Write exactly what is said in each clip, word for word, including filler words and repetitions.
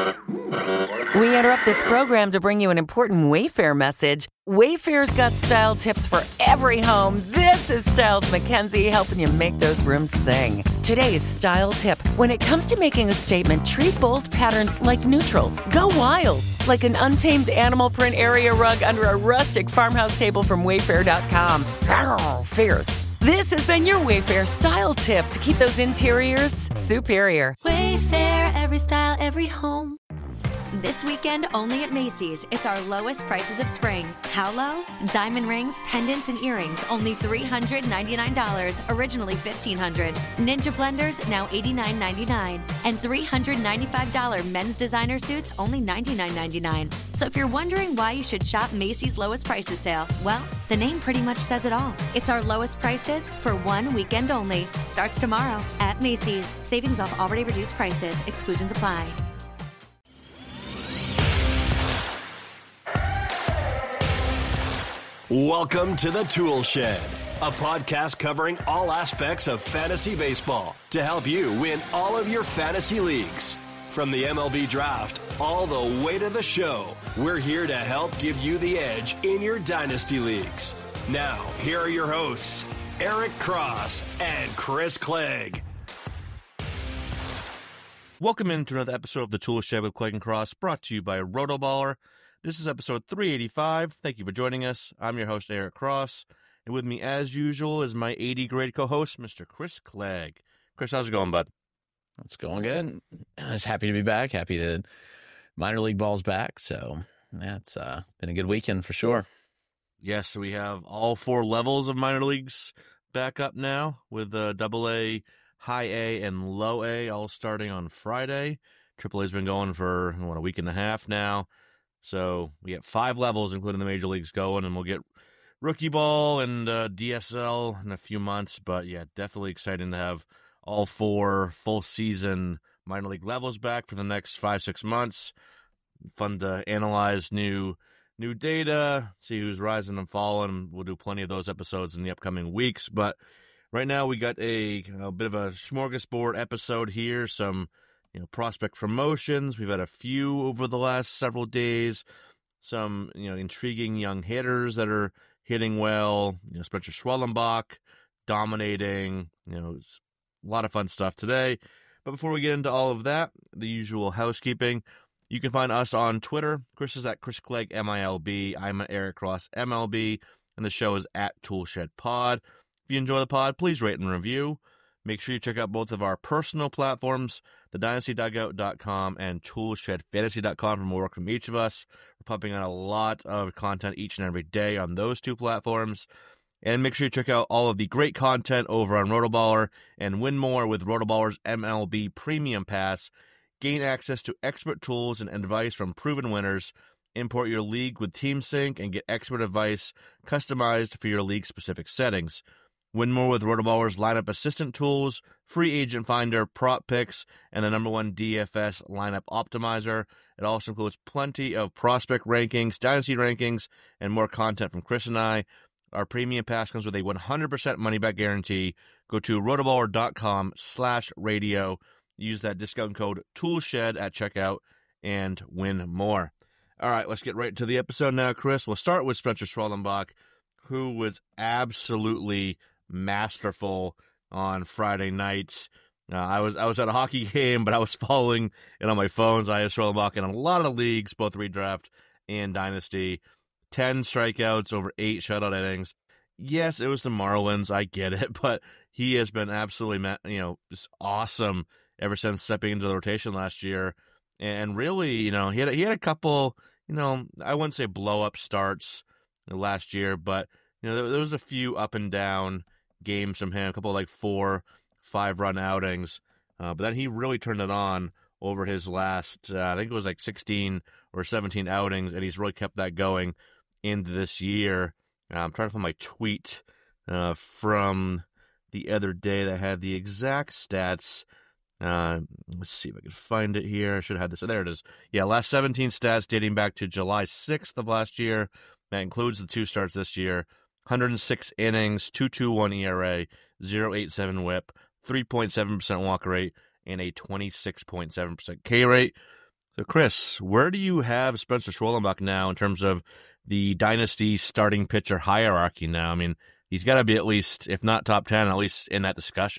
We interrupt this program to bring you an important Wayfair message. Wayfair's got style tips for every home. This is Styles McKenzie helping you make those rooms sing. Today's style tip. When it comes to making a statement, treat bold patterns like neutrals. Go wild, like an untamed animal print area rug under a rustic farmhouse table from Wayfair dot com. Arr, fierce. This has been your Wayfair style tip to keep those interiors superior. Wayfair, every style, every home. This weekend, only at Macy's, it's our lowest prices of spring. How low? Diamond rings, pendants, and earrings, only three hundred ninety-nine dollars, originally fifteen hundred dollars. Ninja blenders, now eighty-nine ninety-nine. And three hundred ninety-five dollars men's designer suits, only ninety-nine ninety-nine. So if you're wondering why you should shop Macy's lowest prices sale, well, the name pretty much says it all. It's our lowest prices for one weekend only. Starts tomorrow at Macy's. Savings off already reduced prices. Exclusions apply. Welcome to the Tool Shed, a podcast covering all aspects of fantasy baseball to help you win all of your fantasy leagues. From the M L B draft all the way to the show, we're here to help give you the edge in your dynasty leagues. Now, here are your hosts, Eric Cross and Chris Clegg. Welcome into another episode of the Tool Shed with Clegg and Cross, brought to you by Rotoballer. This is episode three eighty-five. Thank you for joining us. I'm your host, Eric Cross, and with me, as usual, is my eighty-grade co-host, Mister Chris Clegg. Chris, how's it going, bud? It's going good. I'm just happy to be back. Happy that minor league ball's back. So, yeah, it's uh, been a good weekend for sure. Yes, so we have all four levels of minor leagues back up now with uh, Double A, High A, and Low A all starting on Friday. Triple A's been going for, what, a week and a half now. So we get five levels, including the major leagues, going, and we'll get rookie ball and uh, D S L in a few months. But, yeah, definitely exciting to have all four full-season minor league levels back for the next five, six months. Fun to analyze new new data, see who's rising and falling. We'll do plenty of those episodes in the upcoming weeks. But right now we got a, a bit of a smorgasbord episode here, some You know, prospect promotions. We've had a few over the last several days. Some, you know, intriguing young hitters that are hitting well. You know, Spencer Schwellenbach dominating. You know, a lot of fun stuff today. But before we get into all of that, the usual housekeeping. You can find us on Twitter. Chris is at Chris Clegg M I L B. I'm at Eric Cross M L B, and the show is at Toolshed Pod. If you enjoy the pod, please rate and review. Make sure you check out both of our personal platforms, the dynasty dugout dot com and toolshed fantasy dot com, for more work from each of us. We're pumping out a lot of content each and every day on those two platforms. And make sure you check out all of the great content over on Rotoballer and win more with Rotoballer's M L B Premium Pass. Gain access to expert tools and advice from proven winners. Import your league with TeamSync and get expert advice customized for your league-specific settings. Win more with Rotoballer's lineup assistant tools, free agent finder, prop picks, and the number one D F S lineup optimizer. It also includes plenty of prospect rankings, dynasty rankings, and more content from Chris and I. Our premium pass comes with a one hundred percent money-back guarantee. Go to rotoballer dot com slash radio. Use that discount code TOOLSHED at checkout and win more. All right, let's get right to the episode now, Chris. We'll start with Spencer Schwellenbach, who was absolutely masterful on Friday nights. Uh, I was I was at a hockey game, but I was following it on my phones. I have Schwellenbach in a lot of leagues, both redraft and dynasty. Ten strikeouts over eight shutout innings. Yes, it was the Marlins. I get it, but he has been absolutely, you know, just awesome ever since stepping into the rotation last year. And really, you know, he had he had a couple, you know, I wouldn't say blow up starts last year, but you know, there, there was a few up and down games from him, a couple of like four, five run outings. Uh, but then he really turned it on over his last, uh, I think it was like sixteen or seventeen outings, and he's really kept that going into this year. Uh, I'm trying to find my tweet uh, from the other day that had the exact stats. Uh, let's see if I can find it here. I should have had this. Oh, there it is. Yeah, last seventeen stats dating back to July sixth of last year. That includes the two starts this year. one hundred six innings, two point two one E R A, zero point eight seven whip, three point seven percent walk rate, and a twenty-six point seven percent K rate. So, Chris, where do you have Spencer Schwellenbach now in terms of the dynasty starting pitcher hierarchy now? I mean, he's got to be at least, if not top ten, at least in that discussion.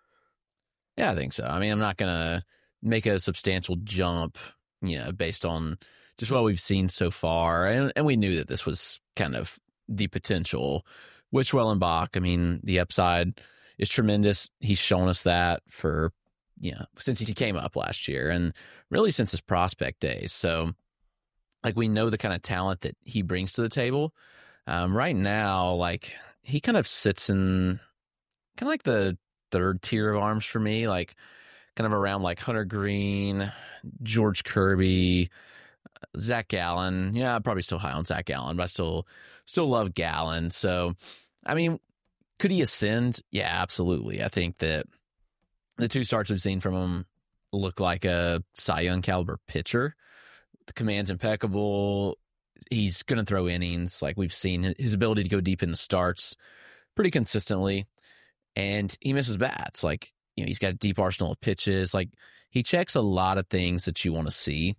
Yeah, I think so. I mean, I'm not going to make a substantial jump, you know, based on just what we've seen so far. And, and we knew that this was kind of the potential with Schwellenbach. I mean, the upside is tremendous. He's shown us that for, you know, since he came up last year and really since his prospect days. So, like, we know the kind of talent that he brings to the table. Um, right now, like, he kind of sits in kind of like the third tier of arms for me, like kind of around like Hunter Green, George Kirby, Zach Gallen. Yeah, I'm probably still high on Zach Gallen, but I still still love Gallen. So, I mean, could he ascend? Yeah, absolutely. I think that the two starts we've seen from him look like a Cy Young caliber pitcher. The command's impeccable. He's going to throw innings. Like we've seen, his ability to go deep in the starts pretty consistently. And he misses bats. Like, you know, he's got a deep arsenal of pitches. Like, he checks a lot of things that you want to see.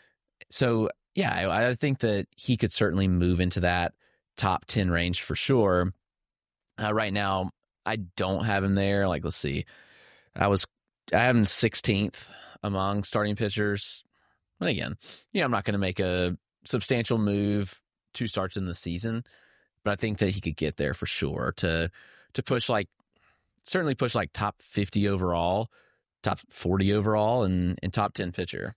So, yeah, I, I think that he could certainly move into that top ten range for sure. Uh, right now, I don't have him there. Like, let's see. I was, I have him sixteenth among starting pitchers. And again, yeah, I'm not going to make a substantial move two starts in the season, but I think that he could get there for sure to, to push like, certainly push like top fifty overall, top forty overall, and, and top ten pitcher.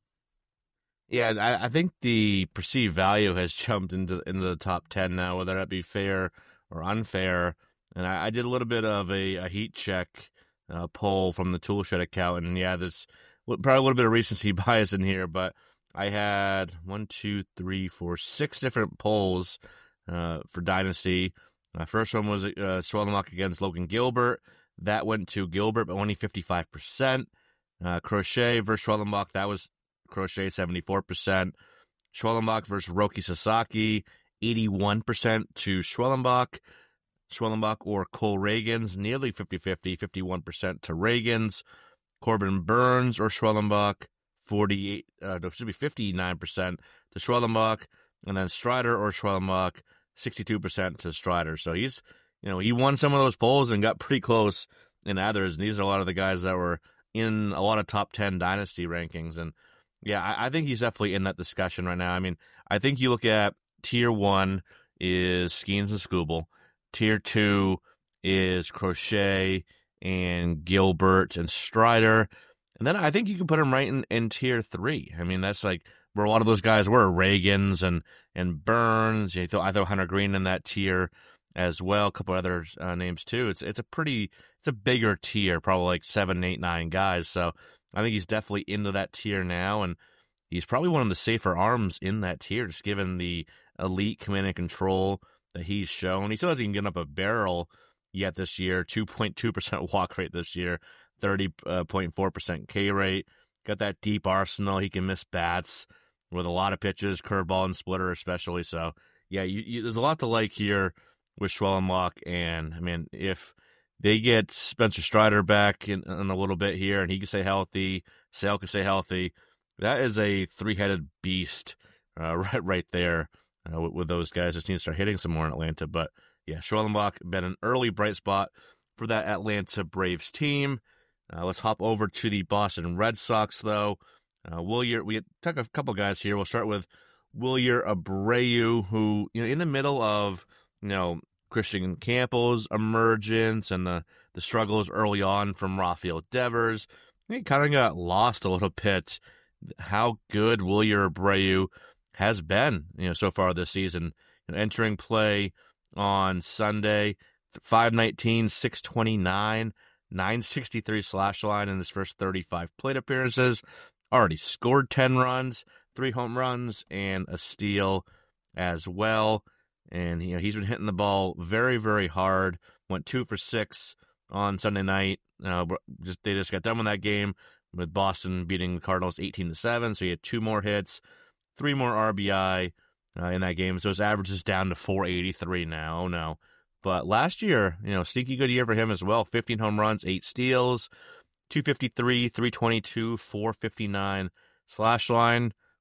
Yeah, I, I think the perceived value has jumped into into the top ten now, whether that be fair or unfair. And I, I did a little bit of a, a heat check uh, poll from the Toolshed account, and yeah, there's probably a little bit of recency bias in here, but I had one, two, three, four, six different polls uh, for Dynasty. My first one was uh, Schwellenbach against Logan Gilbert. That went to Gilbert, but only fifty-five percent. Uh, Crochet versus Schwellenbach, that was Crochet, seventy-four percent. Schwellenbach versus Roki Sasaki, eighty-one percent to Schwellenbach. Schwellenbach or Cole Reagans, nearly fifty-fifty, fifty-one percent to Reagans. Corbin Burns or Schwellenbach, forty-eight, uh, no, should be fifty-nine percent to Schwellenbach. And then Strider or Schwellenbach, sixty-two percent to Strider. So he's, you know, he won some of those polls and got pretty close in others. And these are a lot of the guys that were in a lot of top ten dynasty rankings. And yeah, I, I think he's definitely in that discussion right now. I mean, I think you look at tier one is Skeens and Skubal. Tier two is Crochet and Gilbert and Strider. And then I think you can put him right in, in tier three. I mean, that's like where a lot of those guys were, Reagans and, and Burns. You know, I throw Hunter Green in that tier as well. A couple other uh, names too. It's it's a pretty, it's a bigger tier, probably like seven, eight, nine guys. So I think he's definitely into that tier now. And he's probably one of the safer arms in that tier, just given the elite command and control that he's shown. He still hasn't even given up a barrel yet this year. two point two percent walk rate this year, thirty point four percent K rate. Got that deep arsenal. He can miss bats with a lot of pitches, curveball and splitter especially. So, yeah, you, you, there's a lot to like here with Schwellenbach. And, I mean, if they get Spencer Strider back in, in a little bit here and he can stay healthy, Sale can stay healthy, that is a three-headed beast uh, right, right there. Uh, with, with those guys, just need to start hitting some more in Atlanta. But yeah, Schwellenbach been an early bright spot for that Atlanta Braves team. Uh, let's hop over to the Boston Red Sox, though. Uh, Wilyer, we took a couple guys here. We'll start with Wilyer Abreu, who, you know, in the middle of, you know, Christian Campbell's emergence and the, the struggles early on from Rafael Devers, he kind of got lost a little bit. How good Wilyer Abreu has been, you know, so far this season. You know, entering play on Sunday, five nineteen, six twenty-nine, nine sixty-three slash line in his first thirty-five plate appearances. Already scored ten runs, three home runs, and a steal as well. And, you know, he's been hitting the ball very, very hard. Went two for six on Sunday night. Uh, just they just got done with that game with Boston beating the Cardinals eighteen to seven. So he had two more hits, three more R B I uh, in that game. So his average is down to four eighty-three now. Oh, no. But last year, you know, sneaky good year for him as well. fifteen home runs, eight steals, two fifty-three, three twenty-two, four fifty-nine slash line.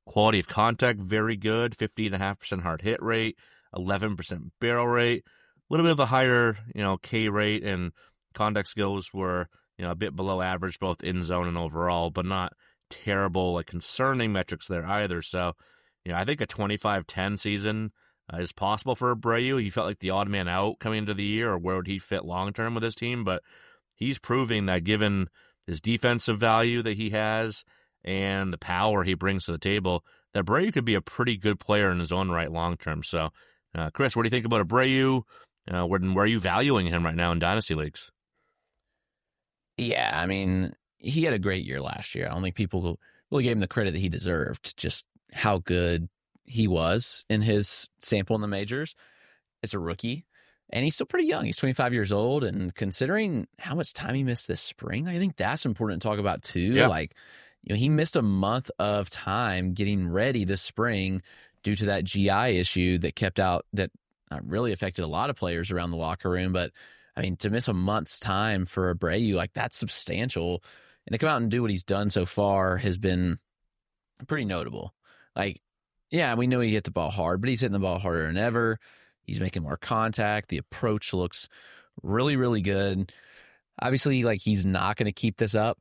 Quality of contact, very good. fifty point five percent hard hit rate, eleven percent barrel rate. A little bit of a higher, you know, K rate, and contact skills were, you know, a bit below average, both in zone and overall, but not terrible, like concerning metrics there either. So, you know, I think a twenty-five ten season uh, is possible for Abreu. He felt like the odd man out coming into the year, or where would he fit long term with his team? But he's proving that, given his defensive value that he has and the power he brings to the table, that Abreu could be a pretty good player in his own right long term. So, uh, Chris, what do you think about Abreu? Uh, where, where are you valuing him right now in dynasty leagues? Yeah, I mean, he had a great year last year. I don't think people really gave him the credit that he deserved, just how good he was in his sample in the majors as a rookie. And he's still pretty young. He's twenty-five years old. And considering how much time he missed this spring, I think that's important to talk about too. Yeah. Like, you know, he missed a month of time getting ready this spring due to that G I issue that kept out, that really affected a lot of players around the locker room. But I mean, to miss a month's time for Abreu, like, that's substantial. And to come out and do what he's done so far has been pretty notable. Like, yeah, we know he hit the ball hard, but he's hitting the ball harder than ever. He's making more contact. The approach looks really, really good. Obviously, like, he's not going to keep this up.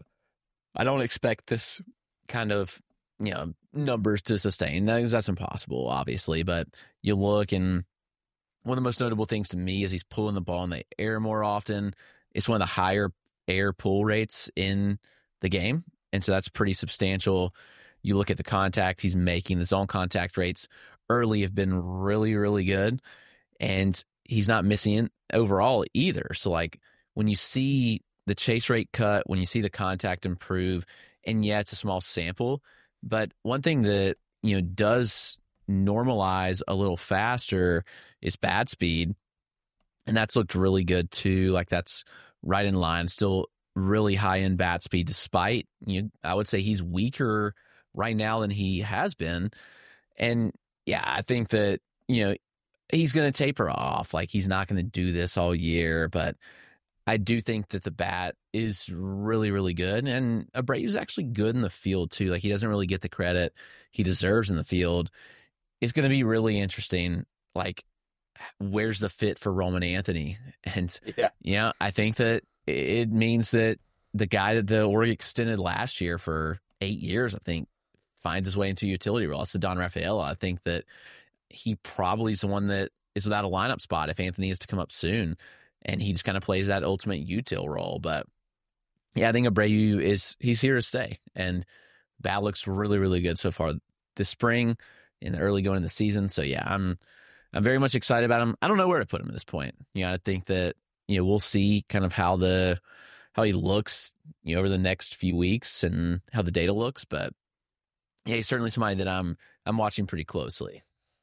I don't expect this kind of, you know, numbers to sustain. That's, that's impossible, obviously. But you look, and one of the most notable things to me is he's pulling the ball in the air more often. It's one of the higher air pull rates in the game, and so that's pretty substantial. You look at the contact he's making, the zone contact rates early have been really, really good, and he's not missing overall either. So, like, when you see the chase rate cut, when you see the contact improve, and yeah, it's a small sample, but one thing that, you know, does normalize a little faster is bat speed, and that's looked really good too. Like, that's right in line, still really high in bat speed, despite, you know, I would say he's weaker right now than he has been. And yeah, I think that, you know, he's going to taper off. Like, he's not going to do this all year, but I do think that the bat is really, really good. And Abreu's actually good in the field too. Like, he doesn't really get the credit he deserves in the field. It's going to be really interesting. Like, where's the fit for Roman Anthony? And yeah, you know, I think that it means that the guy that the Orioles extended last year for eight years, I think, finds his way into a utility role. It's the Don Rafaela. I think that he probably is the one that is without a lineup spot if Anthony is to come up soon, and he just kind of plays that ultimate util role. But yeah, I think Abreu is, he's here to stay, and bat looks really, really good so far this spring in the early going in the season. So yeah, I'm I'm very much excited about him. I don't know where to put him at this point. You know, I think that, you know, we'll see kind of how the how he looks, you know, over the next few weeks and how the data looks. But yeah, he's certainly somebody that I'm I'm watching pretty closely.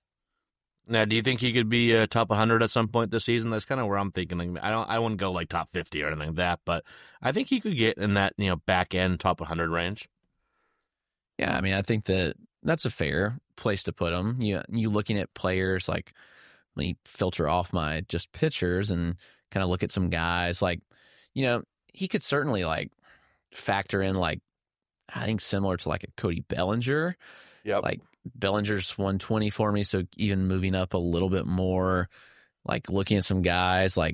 Now, do you think he could be a top one hundred at some point this season? That's kind of where I'm thinking. Like, I don't, I wouldn't go like top fifty or anything like that, but I think he could get in that, you know, back end top one hundred range. Yeah, I mean, I think that that's a fair place to put him. You you looking at players, like, let me filter off my just pitchers and kind of look at some guys like, you know, he could certainly like factor in, like, I think similar to like a Cody Bellinger. Yeah, like Bellinger's one twenty for me, so even moving up a little bit more. Like, looking at some guys, like,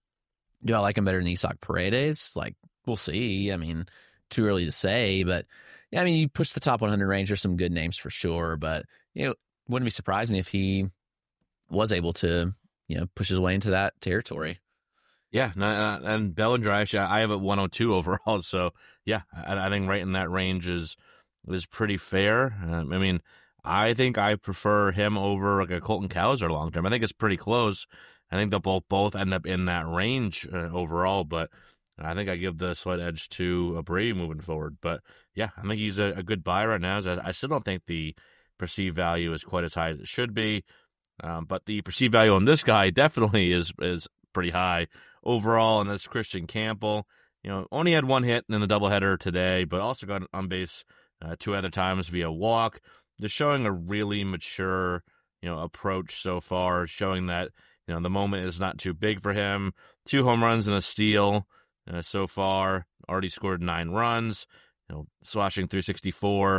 do I like him better than Isaac Paredes? Like, we'll see. I mean, too early to say, but yeah, I mean, you push the top one hundred range. There's some good names for sure, but, you know, wouldn't be surprising if he was able to, you know, push his way into that territory. Yeah, and Bellinger, actually, I have it one oh two overall, so yeah, I think right in that range is is pretty fair. Um, I mean, I think I prefer him over like a Colton Cowser long term. I think it's pretty close. I think they'll both both end up in that range uh, overall, but I think I give the slight edge to Abreu moving forward. But yeah, I think he's a, a good buy right now. I still don't think the perceived value is quite as high as it should be, um, but the perceived value on this guy definitely is is pretty high overall. And that's Christian Campbell. You know, only had one hit in the doubleheader today, but also got on base uh, two other times via walk. Just showing a really mature, you know, approach so far, showing that, you know, the moment is not too big for him. Two home runs and a steal uh, so far. Already scored nine runs. You know, slashing three sixty-four,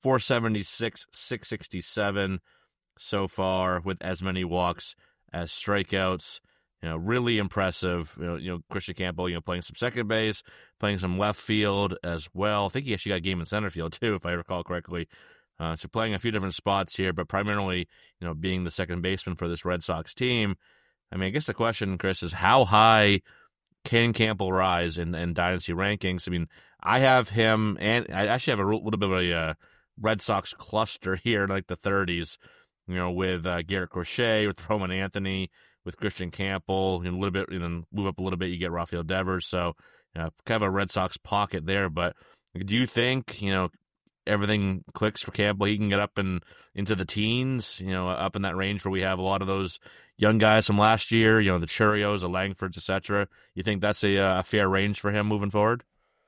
four seventy-six, six sixty-seven so far with as many walks as strikeouts. You know, really impressive. You know, you know, Christian Campbell, you know, playing some second base, playing some left field as well. I think he actually got a game in center field too, if I recall correctly. Uh, so playing a few different spots here, but primarily, you know, being the second baseman for this Red Sox team. I mean, I guess the question, Chris, is how high can Campbell rise in, in dynasty rankings? I mean, I have him, and I actually have a little bit of a uh, Red Sox cluster here in like the thirties, you know, with uh, Garrett Crochet, with Roman Anthony, with Christian Campbell, you know, a little bit, you know, move up a little bit, you get Rafael Devers. So, uh, kind of a Red Sox pocket there. But do you think, you know, everything clicks for Campbell? He can get up and into the teens, you know, up in that range where we have a lot of those young guys from last year, you know, the Churios, the Langfords, et cetera. You think that's a, a fair range for him moving forward?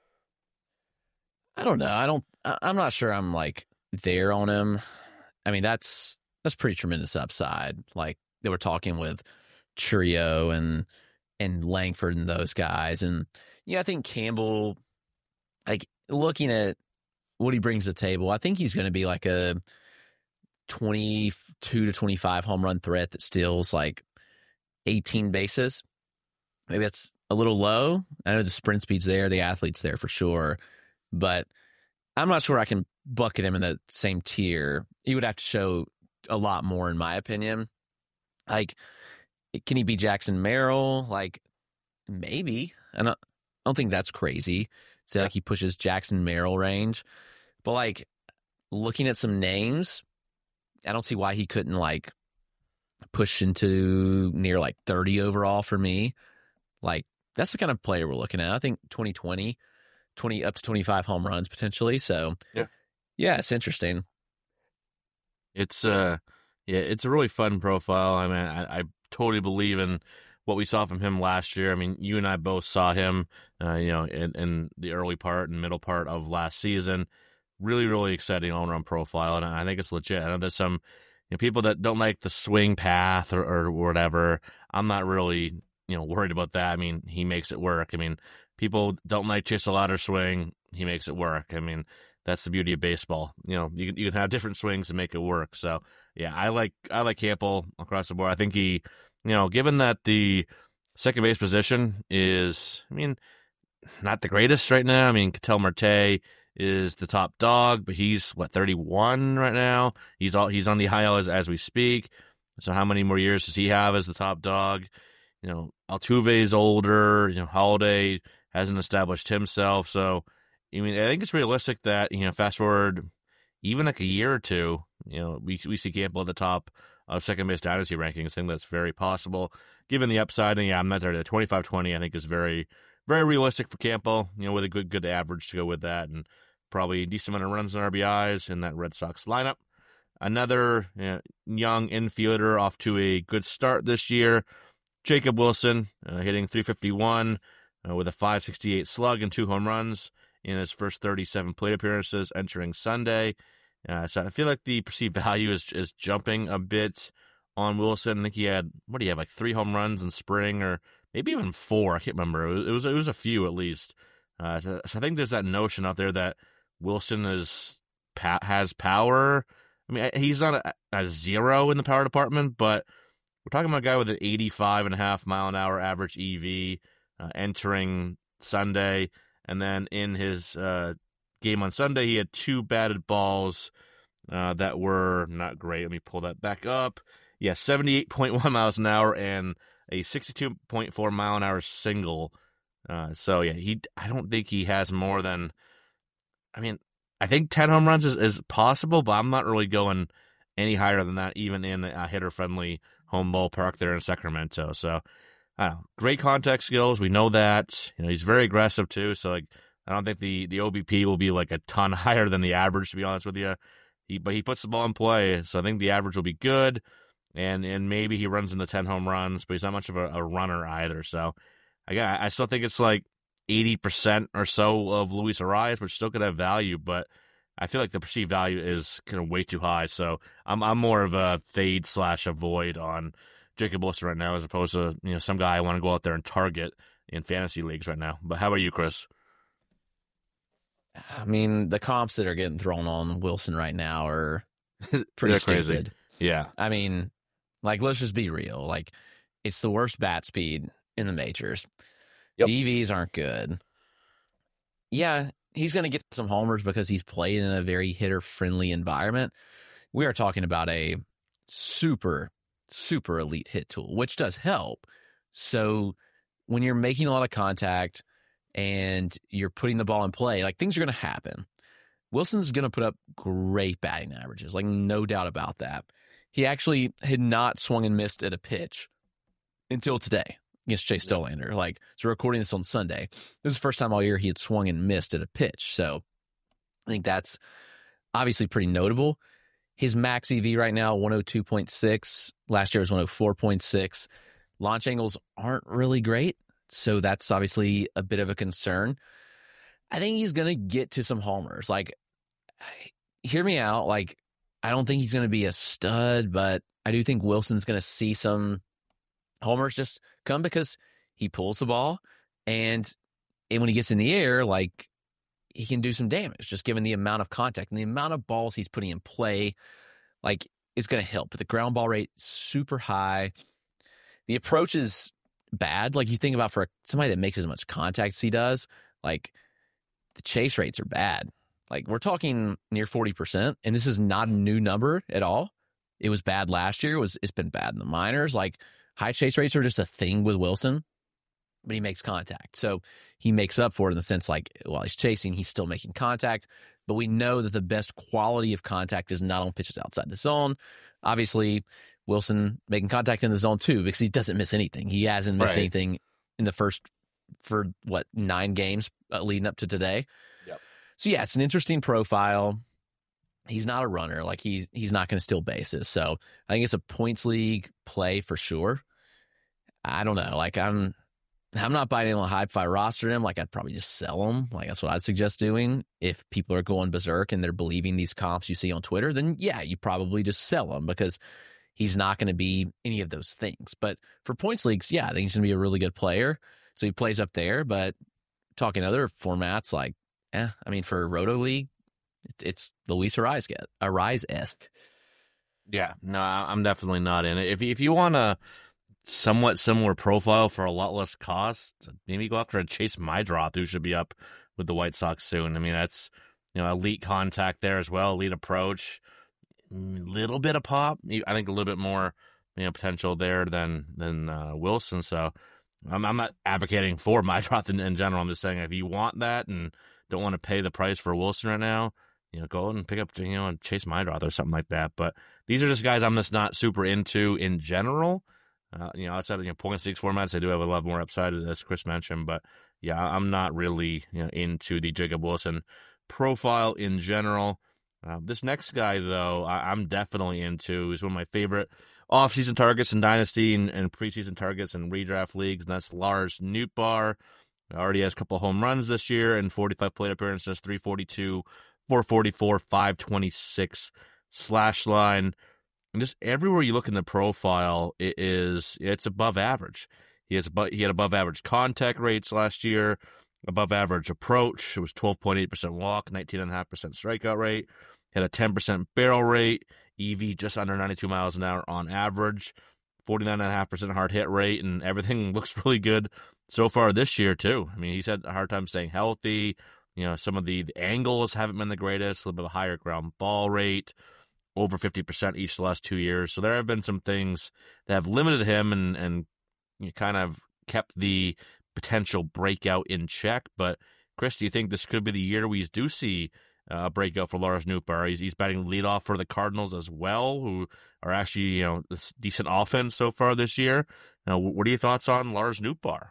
I don't know. I don't. I'm not sure. I'm like there on him. I mean, that's that's pretty tremendous upside. Like they were talking with Churio and and Langford and those guys, and yeah, I think Campbell. Like looking at what he brings to the table, I think he's going to be like a twenty-two to twenty-five home run threat that steals like eighteen bases. Maybe that's a little low. I know the sprint speed's there, the athlete's there for sure, but I'm not sure I can bucket him in the same tier. He would have to show a lot more, in my opinion. Like, can he be Jackson Merrill? Like, maybe. I don't, I don't think that's crazy. Say, like, he pushes Jackson Merrill range. But, like, looking at some names, I don't see why he couldn't, like, push into near, like, thirty overall for me. Like, that's the kind of player we're looking at. I think twenty twenty, twenty up to twenty-five home runs potentially. So, yeah, yeah, it's interesting. It's uh, yeah, it's a really fun profile. I mean, I, I totally believe in what we saw from him last year. I mean, you and I both saw him, uh, you know, in, in the early part and middle part of last season. Really, really exciting all-around profile, and I think it's legit. I know there's some, you know, people that don't like the swing path or, or whatever. I'm not really, you know, worried about that. I mean, he makes it work. I mean, people don't like chase a ladder swing. He makes it work. I mean, that's the beauty of baseball. You know, you can, you can have different swings and make it work. So, yeah, I like I like Campbell across the board. I think he, you know, given that the second base position is, I mean, not the greatest right now. I mean, Ketel Marte is the top dog, but he's, what, thirty-one right now? He's all he's on the I L as, as we speak. So how many more years does he have as the top dog? You know, Altuve's older. You know, Holiday hasn't established himself. So, I mean, I think it's realistic that, you know, fast forward even like a year or two, you know, we we see Campbell at the top of second base dynasty rankings. I think that's very possible given the upside. And yeah, I'm not there. The twenty-five twenty I think is very, very realistic for Campbell, you know, with a good, good average to go with that, and probably a decent amount of runs and R B Is in that Red Sox lineup. Another you know, young infielder off to a good start this year, Jacob Wilson, uh, hitting three fifty-one uh, with a five sixty-eight slug and two home runs in his first thirty-seven plate appearances entering Sunday. Uh, so I feel like the perceived value is is jumping a bit on Wilson. I think he had, what do you have, like three home runs in spring, or maybe even four. I can't remember. It was it was, it was a few at least. Uh, so, so I think there's that notion out there that Wilson is has power. I mean, he's not a, a zero in the power department, but we're talking about a guy with an eighty-five and a half mile an hour average E V uh, entering Sunday. And then in his uh, game on Sunday, he had two batted balls uh, that were not great. Let me pull that back up. Yeah, seventy-eight point one miles an hour and a sixty-two point four mile an hour single. Uh, so, yeah, he. I don't think he has more than, I mean, I think ten home runs is, is possible, but I'm not really going any higher than that, even in a hitter-friendly home ballpark there in Sacramento. So, I don't know, great contact skills. We know that. You know, he's very aggressive too. So, like, I don't think the, the O B P will be like a ton higher than the average, to be honest with you. He, but he puts the ball in play, so I think the average will be good. And and maybe he runs into ten home runs, but he's not much of a, a runner either. So, again, I, I still think it's like eighty percent or so of Luis Arias, which still could have value, but I feel like the perceived value is kind of way too high. So I'm I'm more of a fade slash avoid on Jacob Wilson right now, as opposed to, you know, some guy I want to go out there and target in fantasy leagues right now. But how about you, Chris? I mean, the comps that are getting thrown on Wilson right now are pretty They're stupid. crazy. Yeah. I mean, like, let's just be real. Like, it's the worst bat speed in the majors. Yep. The E Vs aren't good. Yeah, he's going to get some homers because he's played in a very hitter-friendly environment. We are talking about a super, super elite hit tool, which does help. So when you're making a lot of contact and you're putting the ball in play, like, things are going to happen. Wilson's going to put up great batting averages, like, no doubt about that. He actually had not swung and missed at a pitch until today against Chase Stolander. Like, so we're recording this on Sunday. This is the first time all year he had swung and missed at a pitch. So I think that's obviously pretty notable. His max E V right now, one oh two point six. Last year was one oh four point six. Launch angles aren't really great, so that's obviously a bit of a concern. I think he's going to get to some homers. Like, hear me out. Like, I don't think he's going to be a stud, but I do think Wilson's going to see some homers just come because he pulls the ball, and, and when he gets in the air, like, he can do some damage just given the amount of contact and the amount of balls he's putting in play. Like, it's going to help. But the ground ball rate super high. The approach is bad. Like, you think about for somebody that makes as much contact as he does, like, the chase rates are bad. Like, we're talking near forty percent, and this is not a new number at all. It was bad last year. It was, it's been bad in the minors. Like, high chase rates are just a thing with Wilson, but he makes contact. So he makes up for it in the sense, like, while he's chasing, he's still making contact. But we know that the best quality of contact is not on pitches outside the zone. Obviously, Wilson making contact in the zone too, because he doesn't miss anything. He hasn't missed Right. anything in the first, for what, nine games uh, leading up to today. Yep. So yeah, it's an interesting profile. He's not a runner. Like, he's, he's not going to steal bases. So I think it's a points league play for sure. I don't know. Like, I'm, I'm not buying on the hype. If I rostered him, like, I'd probably just sell him. Like, that's what I'd suggest doing. If people are going berserk and they're believing these comps you see on Twitter, then yeah, you probably just sell him because he's not going to be any of those things. But for points leagues, yeah, I think he's going to be a really good player. So he plays up there. But talking other formats, like, eh, I mean, for Roto League, it's, it's Luis Ariz get Ariz-esque. Yeah, no, I- I'm definitely not in it. If if you want a somewhat similar profile for a lot less cost, maybe go after a Chase Mydroth, who should be up with the White Sox soon. I mean, that's, you know, elite contact there as well, elite approach, little bit of pop. I think a little bit more, you know, potential there than than uh, Wilson. So I'm, I'm not advocating for Mydroth in, in general. I'm just saying if you want that and don't want to pay the price for Wilson right now, you know, go and pick up, you know, Chase Mydroth or something like that. But these are just guys I'm just not super into in general. Uh, you know, outside of, you know, point six formats, I do have a lot more upside, as Chris mentioned. But yeah, I'm not really, you know, into the Jacob Wilson profile in general. Uh, this next guy, though, I, I'm definitely into. He's one of my favorite off-season targets in Dynasty and, and preseason targets in redraft leagues, and that's Lars Nootbaar. Already has a couple home runs this year and forty-five plate appearances, three forty-two, four forty-four, five twenty-six slash line. And just everywhere you look in the profile, it is it's above average. He has above, he had above average contact rates last year, above average approach. It was twelve point eight percent walk, nineteen point five percent strikeout rate. Had a ten percent barrel rate, E V just under ninety-two miles an hour on average, forty-nine point five percent hard hit rate, and everything looks really good so far this year too. I mean, he's had a hard time staying healthy. You know, some of the, the angles haven't been the greatest, a little bit of a higher ground ball rate, over fifty percent each the last two years. So there have been some things that have limited him and, and you know, kind of kept the potential breakout in check. But, Chris, do you think this could be the year we do see uh, a breakout for Lars Nootbaar? He's, he's batting leadoff for the Cardinals as well, who are actually, you know, decent offense so far this year. Now, what are your thoughts on Lars Nootbaar?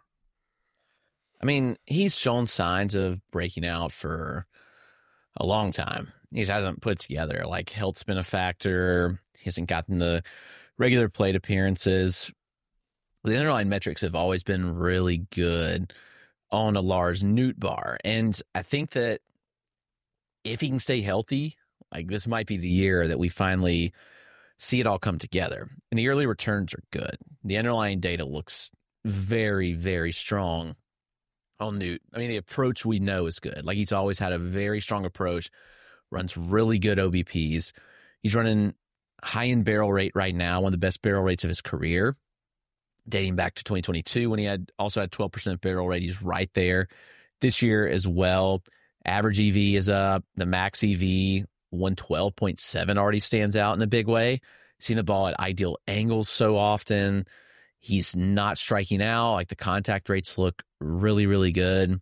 I mean, he's shown signs of breaking out for a long time. He just hasn't put together. Like, health's been a factor. He hasn't gotten the regular plate appearances. The underlying metrics have always been really good on a Lars Nootbaar. And I think that if he can stay healthy, like, this might be the year that we finally see it all come together. And the early returns are good. The underlying data looks very, very strong on Newt. I mean, the approach we know is good. Like, he's always had a very strong approach, runs really good O B Ps. He's running high in barrel rate right now, one of the best barrel rates of his career, dating back to twenty twenty-two when he had also had twelve percent barrel rate. He's right there this year as well. Average E V is up. The max E V, one twelve point seven, already stands out in a big way. Seeing the ball at ideal angles so often. He's not striking out. Like, the contact rates look really, really good.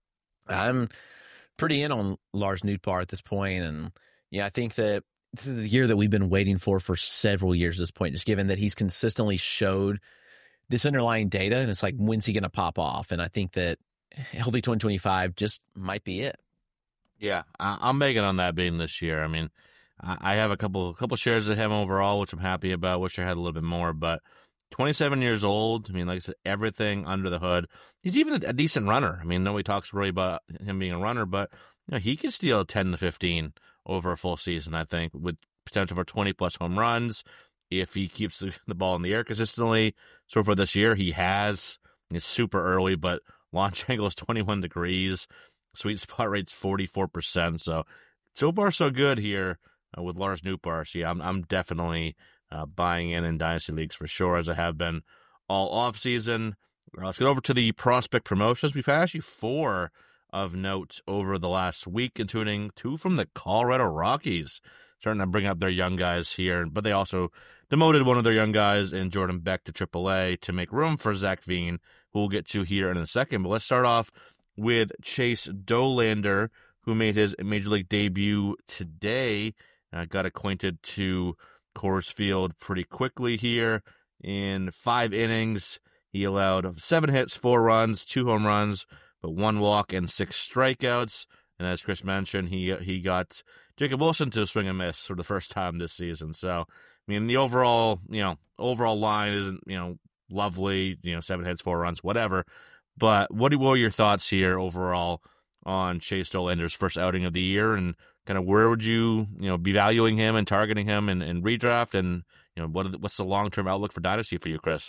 I'm pretty in on Lars Nootbaar at this point. And yeah, I think that this is the year that we've been waiting for for several years at this point, just given that he's consistently showed this underlying data. And it's like, when's he going to pop off? And I think that healthy twenty twenty-five just might be it. Yeah, I'm banking on that being this year. I mean, I have a couple couple shares of him overall, which I'm happy about. Wish I had a little bit more, but twenty-seven years old. I mean, like I said, everything under the hood. He's even a decent runner. I mean, nobody talks really about him being a runner, but you know, he can steal ten to fifteen over a full season, I think, with potential for twenty-plus home runs if he keeps the ball in the air consistently. So for this year, he has. It's super early, but launch angle is twenty-one degrees. Sweet spot rate's forty-four percent. So, so far so good here uh, with Lars Nootbaar. So yeah, I'm, I'm definitely uh, buying in in Dynasty Leagues for sure, as I have been all offseason. Uh, let's get over to the prospect promotions. We've had actually four of note over the last week, including two from the Colorado Rockies, starting to bring up their young guys here. But they also demoted one of their young guys in Jordan Beck to triple A to make room for Zach Veen, who we'll get to here in a second. But let's start off with Chase Dollander, who made his Major League debut today. Uh, got acquainted to Coors Field pretty quickly here. In five innings, he allowed seven hits, four runs, two home runs, but one walk and six strikeouts. And as Chris mentioned, he he got Jacob Wilson to swing and miss for the first time this season. So, I mean, the overall, you know, overall line isn't, you know, lovely, you know, seven hits, four runs, whatever. But what are your thoughts here overall on Chase Dollander's first outing of the year, and kind of where would you, you know, be valuing him and targeting him in, in redraft, and you know, what what's the long term outlook for Dynasty for you, Chris?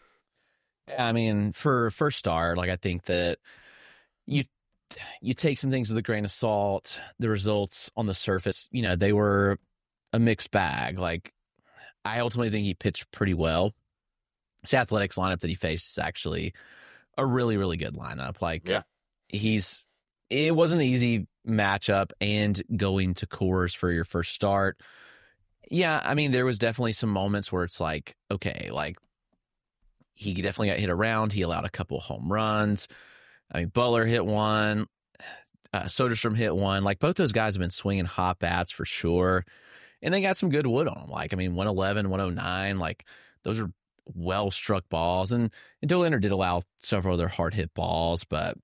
I mean, for first start, like, I think that you you take some things with a grain of salt. The results on the surface, you know, they were a mixed bag. Like, I ultimately think he pitched pretty well. This Athletics lineup that he faced is actually a really, really good lineup. Like, yeah. he's it wasn't an easy matchup, and going to Coors for your first start. Yeah, I mean, there was definitely some moments where it's like, okay, like, he definitely got hit around. He allowed a couple home runs. I mean, Butler hit one. Uh, Soderstrom hit one. Like, both those guys have been swinging hot bats for sure. And they got some good wood on them. Like, I mean, one eleven, one oh nine. Like, those are well-struck balls. And, and Dollander did allow several other hard-hit balls. But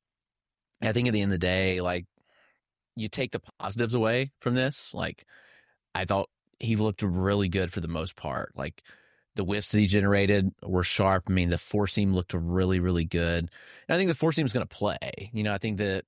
I think at the end of the day, like, you take the positives away from this. Like, I thought he looked really good for the most part. Like, the whiffs that he generated were sharp. I mean, the four seam looked really, really good. And I think the four seam is going to play. You know, I think that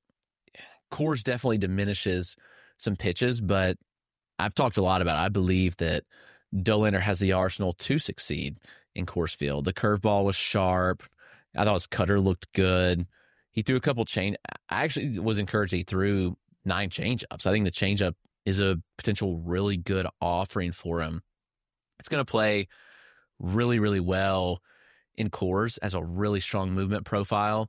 Coors definitely diminishes some pitches, but I've talked a lot about it. I believe that Dollander has the arsenal to succeed in Coors Field. The curveball was sharp. I thought his cutter looked good. He threw a couple change. I actually was encouraged he threw nine changeups. I think the changeup is a potential really good offering for him. It's going to play really, really well in Coors as a really strong movement profile.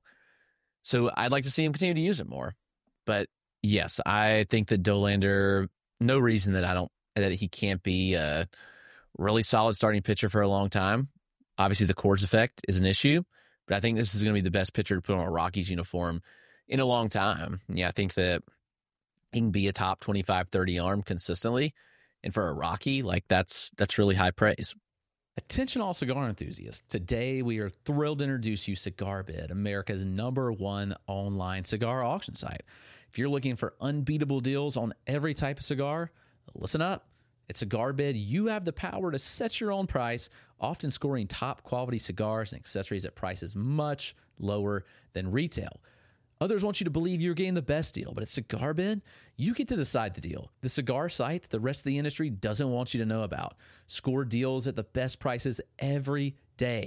So I'd like to see him continue to use it more. But yes, I think that Dollander, no reason that I don't, that he can't be a really solid starting pitcher for a long time. Obviously, the Coors effect is an issue, but I think this is going to be the best pitcher to put on a Rockies uniform in a long time. Yeah, I think that he can be a top twenty-five, thirty arm consistently. And for a Rocky, like, that's that's really high praise. Attention all cigar enthusiasts. Today we are thrilled to introduce you CigarBid, America's number one online cigar auction site. If you're looking for unbeatable deals on every type of cigar, listen up. At CigarBid, you have the power to set your own price, often scoring top quality cigars and accessories at prices much lower than retail. Others want you to believe you're getting the best deal, but at CigarBid, you get to decide the deal. The cigar site that the rest of the industry doesn't want you to know about. Score deals at the best prices every day.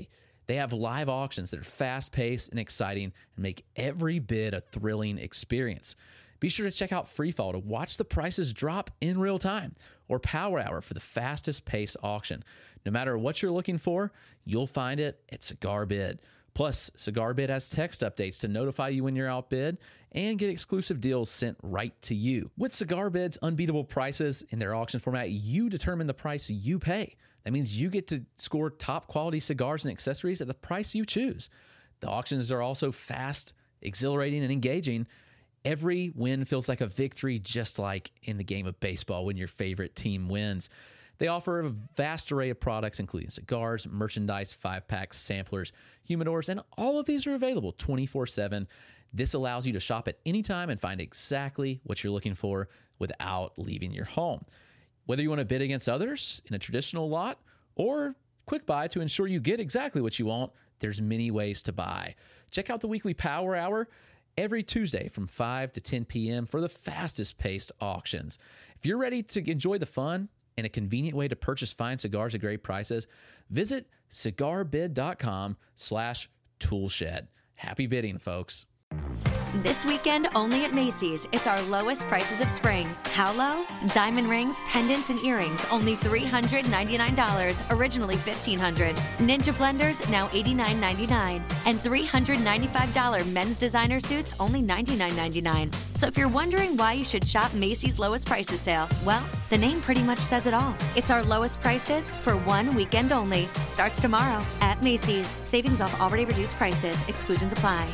They have live auctions that are fast-paced and exciting and make every bid a thrilling experience. Be sure to check out Freefall to watch the prices drop in real time, or Power Hour for the fastest-paced auction. No matter what you're looking for, you'll find it at Cigar Bid. Plus, Cigar Bid has text updates to notify you when you're outbid and get exclusive deals sent right to you. With Cigar Bid's unbeatable prices in their auction format, you determine the price you pay. That means you get to score top quality cigars and accessories at the price you choose. The auctions are also fast, exhilarating, and engaging. Every win feels like a victory, just like in the game of baseball when your favorite team wins. They offer a vast array of products, including cigars, merchandise, five-packs, samplers, humidors, and all of these are available twenty-four seven. This allows you to shop at any time and find exactly what you're looking for without leaving your home. Whether you want to bid against others in a traditional lot or quick buy to ensure you get exactly what you want, there's many ways to buy. Check out the weekly Power Hour every Tuesday from five to ten p.m. for the fastest-paced auctions. If you're ready to enjoy the fun and a convenient way to purchase fine cigars at great prices, visit cigarbid.com slash toolshed. Happy bidding, folks. This weekend, only at Macy's, it's our lowest prices of spring. How low? Diamond rings, pendants, and earrings, only three hundred ninety-nine dollars, originally fifteen hundred dollars. Ninja blenders, now eighty-nine ninety-nine. And three hundred ninety-five dollars men's designer suits, only ninety-nine ninety-nine. So if you're wondering why you should shop Macy's lowest prices sale, well, the name pretty much says it all. It's our lowest prices for one weekend only. Starts tomorrow at Macy's. Savings off already reduced prices. Exclusions apply.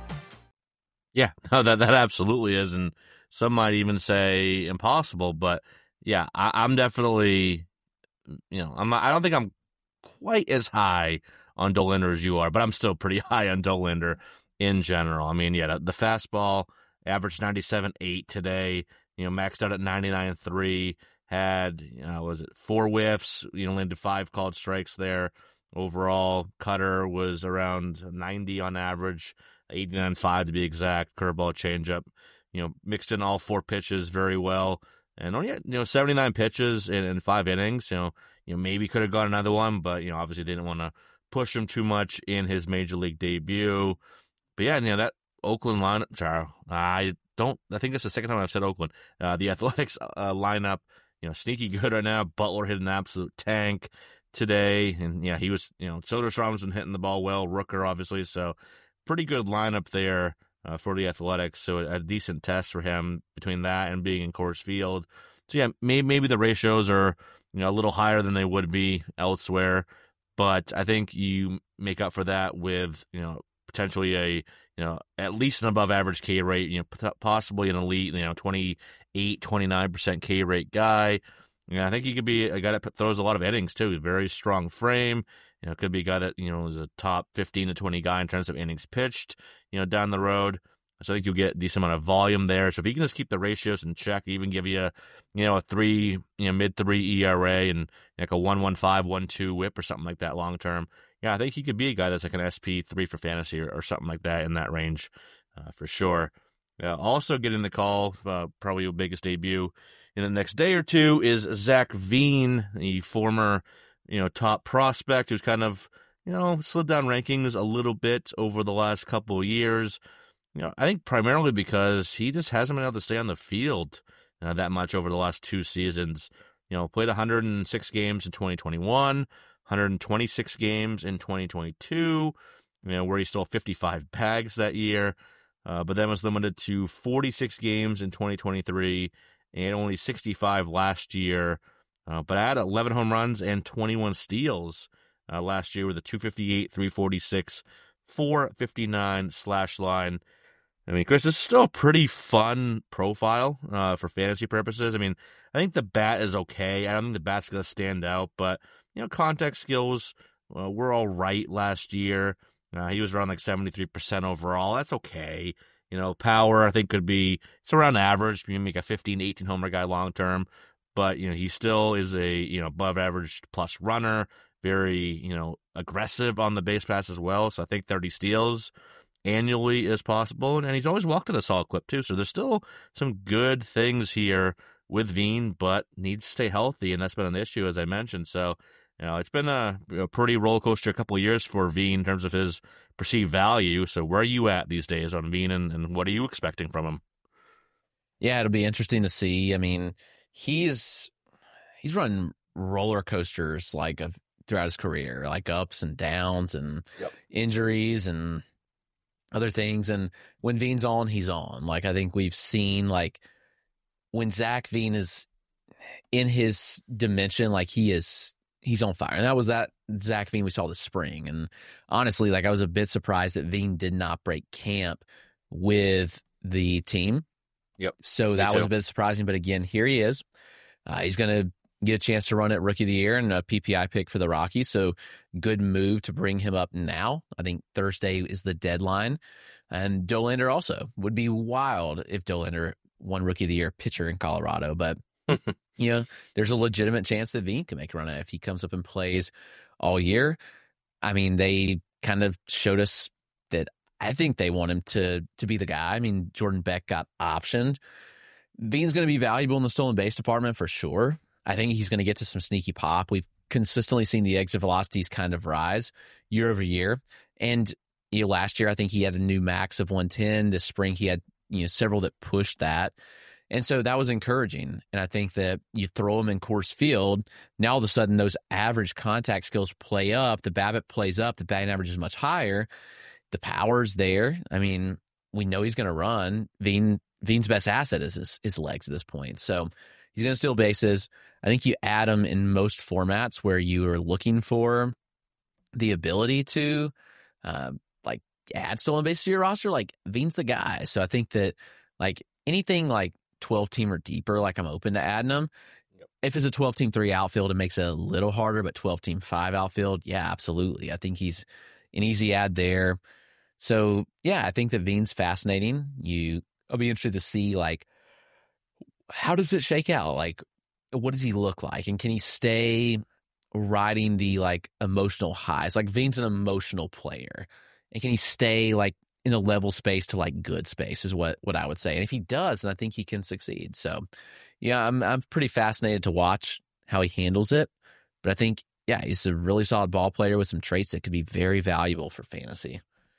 Yeah, no, that that absolutely is, and some might even say impossible. But yeah, I, I'm definitely, you know, I'm not, I don't think I'm quite as high on Dollander as you are, but I'm still pretty high on Dollander in general. I mean, yeah, the, the fastball averaged ninety-seven point eight today. You know, maxed out at ninety-nine point three. Had, you know, was it four whiffs? You know, landed five called strikes there. Overall, cutter was around ninety on average. eighty-nine point five to be exact, curveball, changeup, you know, mixed in all four pitches very well, and only had, you know, seventy-nine pitches in, in five innings, you know, you know, maybe could have got another one, but, you know, obviously didn't want to push him too much in his major league debut. But yeah, you know, that Oakland lineup, sorry, I don't, I think that's the second time I've said Oakland, uh, the Athletics uh, lineup, you know, sneaky good right now. Butler hit an absolute tank today, and yeah, he was, you know, Soderstrom's been hitting the ball well, Rooker obviously, so pretty good lineup there uh, for the Athletics, so a, a decent test for him between that and being in Coors Field. So yeah, maybe, maybe the ratios are, you know, a little higher than they would be elsewhere, but I think you make up for that with, you know, potentially a, you know, at least an above average K rate, you know, possibly an elite, you know, twenty-eight, twenty-nine percent K rate guy. You know, I think he could be a guy that throws a lot of innings too. Very strong frame. You know, could be a guy that, you know, is a top fifteen to twenty guy in terms of innings pitched, you know, down the road. So I think you'll get a decent amount of volume there. So if you can just keep the ratios in check, even give you a, you know, a three, you know, mid three E R A and like a one one five, one two whip or something like that long term. Yeah, I think he could be a guy that's like an S P three for fantasy or, or something like that in that range uh, for sure. Uh, also getting the call, uh, probably your biggest debut in the next day or two is Zach Veen, the former, you know, top prospect who's kind of, you know, slid down rankings a little bit over the last couple of years. You know, I think primarily because he just hasn't been able to stay on the field uh, that much over the last two seasons. You know, played one hundred six games in twenty twenty-one, one hundred twenty-six games in twenty twenty-two, you know, where he stole fifty-five bags that year, uh, but then was limited to forty-six games in twenty twenty-three and only sixty-five last year. Uh, but I had eleven home runs and twenty-one steals uh, last year with a two fifty-eight, three forty-six, four fifty-nine slash line. I mean, Chris, this is still a pretty fun profile uh, for fantasy purposes. I mean, I think the bat is okay. I don't think the bat's going to stand out, but, you know, contact skills uh, were all right last year. Uh, he was around like seventy-three percent overall. That's okay. You know, power, I think, could be, it's around average. You can make a fifteen, eighteen homer guy long term, but, you know, he still is a, you know, above average plus runner, very, you know, aggressive on the base pass as well. So I think thirty steals annually is possible, and he's always walked at a solid clip too. So there's still some good things here with Veen, but needs to stay healthy, and that's been an issue, as I mentioned. So You know, it's been a, a pretty roller coaster a couple of years for Veen in terms of his perceived value. So where are you at these days on Veen, and, and what are you expecting from him? Yeah, it'll be interesting to see. I mean, he's he's run roller coasters like of, throughout his career, like ups and downs and yep. injuries and other things. And when Veen's on, he's on. Like, I think we've seen, like, when Zach Veen is in his dimension, like, he is, he's on fire. And that was that Zach Veen we saw this spring. And honestly, like, I was a bit surprised that Veen did not break camp with the team. Yep. So that was a bit surprising. But again, here he is. Uh, he's going to get a chance to run at Rookie of the Year and a P P I pick for the Rockies. So good move to bring him up now. I think Thursday is the deadline. And Dollander also would be wild if Dollander won Rookie of the Year pitcher in Colorado. But, you know, there's a legitimate chance that Veen can make a run at it if he comes up and plays all year. I mean, they kind of showed us that I think they want him to to be the guy. I mean, Jordan Beck got optioned. Veen's going to be valuable in the stolen base department for sure. I think he's going to get to some sneaky pop. We've consistently seen the exit velocities kind of rise year over year. And, you know, last year, I think he had a new max of one ten. This spring, he had, you know, several that pushed that. And so that was encouraging. And I think that you throw him in Coors Field, now all of a sudden those average contact skills play up. The BABIP plays up. The batting average is much higher. The power's there. I mean, we know he's going to run. Veen, Veen's best asset is his, his legs at this point. So he's going to steal bases. I think you add him in most formats where you are looking for the ability to uh, like add stolen bases to your roster. Like, Veen's the guy. So I think that, like, anything like twelve team or deeper, like, I'm open to adding him. Yep. If it's a twelve team three outfield, it makes it a little harder, but twelve team five outfield, yeah, absolutely. I think he's an easy add there. So, yeah, I think that Veen's fascinating. You, I'll be interested to see, like, how does it shake out? Like, what does he look like? And can he stay riding the, like, emotional highs? Like, Veen's an emotional player. And can he stay, like, in a level space to, like, good space is what, what I would say. And if he does, then I think he can succeed. So, yeah, I'm I'm pretty fascinated to watch how he handles it. But I think, yeah, he's a really solid ball player with some traits that could be very valuable for fantasy.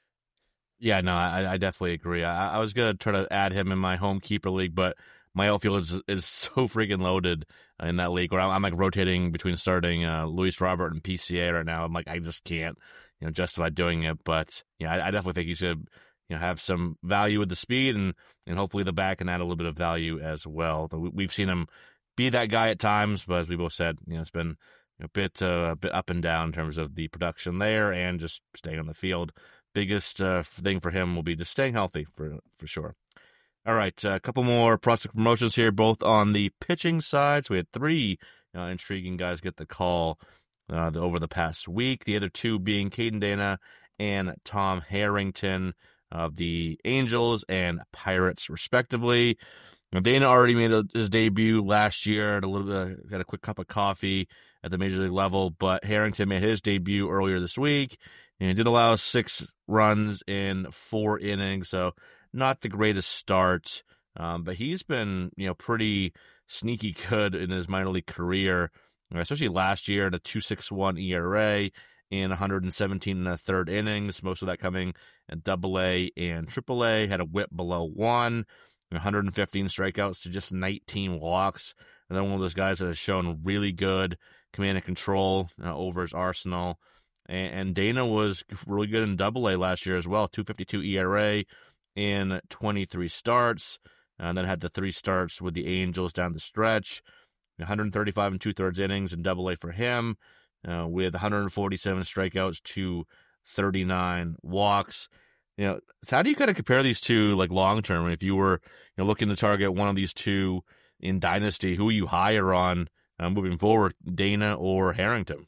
Yeah, no, I, I definitely agree. I, I was going to try to add him in my home keeper league, but my outfield is, is so freaking loaded in that league where I'm, I'm like rotating between starting uh, Luis Robert and P C A right now. I'm like, I just can't, you know, justify doing it. But yeah, I, I definitely think he's going to, you know, have some value with the speed, and, and hopefully the back can add a little bit of value as well. We've seen him be that guy at times, but as we both said, you know, it's been a bit uh, a bit up and down in terms of the production there and just staying on the field. Biggest uh, thing for him will be just staying healthy for for sure. All right, a couple more prospect promotions here, both on the pitching side. So we had three uh, intriguing guys get the call uh, the, over the past week. The other two being Caden Dana and Tom Harrington of the Angels and Pirates, respectively. Now, Dana already made a, his debut last year, had a little bit, got a quick cup of coffee at the major league level, but Harrington made his debut earlier this week, and he did allow six runs in four innings, so not the greatest start, um, but he's been, you know, pretty sneaky good in his minor league career, especially last year at a two point six one E R A in one hundred seventeen and a third innings, most of that coming at double A and triple A, had a whip below one, one hundred fifteen strikeouts to just nineteen walks, and then one of those guys that has shown really good command and control uh, over his arsenal. And, and Dana was really good in double A last year as well, two fifty-two E R A in twenty-three starts, and then had the three starts with the Angels down the stretch, one hundred thirty-five and two-thirds innings in double A for him, uh, with one hundred forty-seven strikeouts to thirty-nine walks. You know, so how do you kind of compare these two, like, long term? If you were, you know, looking to target one of these two in Dynasty, who are you higher on uh, moving forward, Dana or Harrington?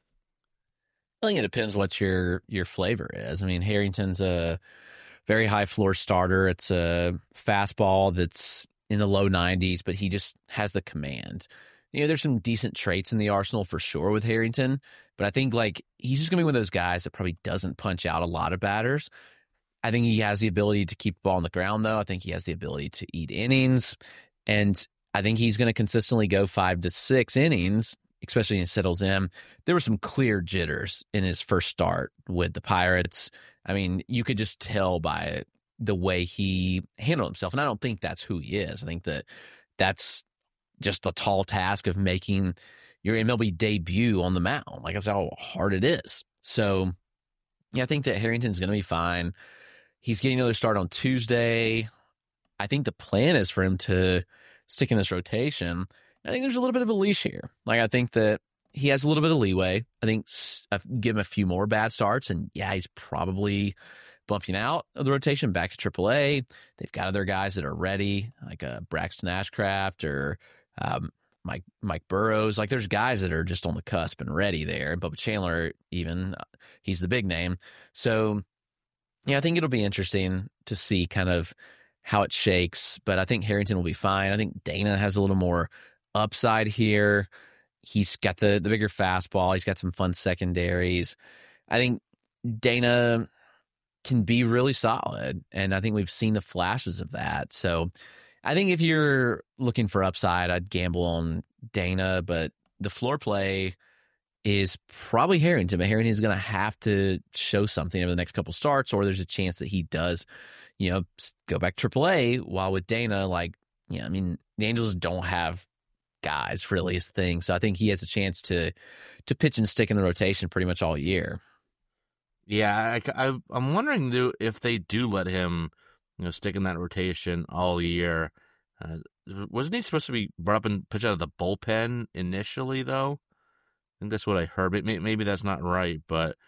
I think it depends what your your flavor is. I mean, Harrington's a very high floor starter. It's a fastball that's in the low nineties, but he just has the command. You know, there's some decent traits in the arsenal for sure with Harrington, but I think, like, he's just going to be one of those guys that probably doesn't punch out a lot of batters. I think he has the ability to keep the ball on the ground, though. I think he has the ability to eat innings, and I think he's going to consistently go five to six innings especially when he settles in, there were some clear jitters in his first start with the Pirates. I mean, you could just tell by the way he handled himself. And I don't think that's who he is. I think that that's just the tall task of making your M L B debut on the mound. Like, that's how hard it is. So, yeah, I think that Harrington's going to be fine. He's getting another start on Tuesday. I think the plan is for him to stick in this rotation. I think there's a little bit of a leash here. Like, I think that he has a little bit of leeway. I think I've given him a few more bad starts, and yeah, he's probably bumping out of the rotation back to triple A. They've got other guys that are ready, like uh, Braxton Ashcraft or um, Mike Mike Burrows. Like, there's guys that are just on the cusp and ready there. And Bubba Chandler, even, he's the big name. So, yeah, I think it'll be interesting to see kind of how it shakes. But I think Harrington will be fine. I think Dana has a little more upside here. He's got the, the bigger fastball. He's got some fun secondaries. I think Dana can be really solid, and I think we've seen the flashes of that. So I think if you're looking for upside, I'd gamble on Dana, but the floor play is probably Harrington. But Harrington's going to have to show something over the next couple starts, or there's a chance that he does, you know, go back to triple A. While with Dana, like, yeah, I mean, the Angels don't have guys really is the thing. So I think he has a chance to to pitch and stick in the rotation pretty much all year. Yeah, I, I, I'm wondering though, if they do let him, you know, stick in that rotation all year. Uh, wasn't he supposed to be brought up and pitch out of the bullpen initially, though? I think that's what I heard. Maybe, maybe that's not right, but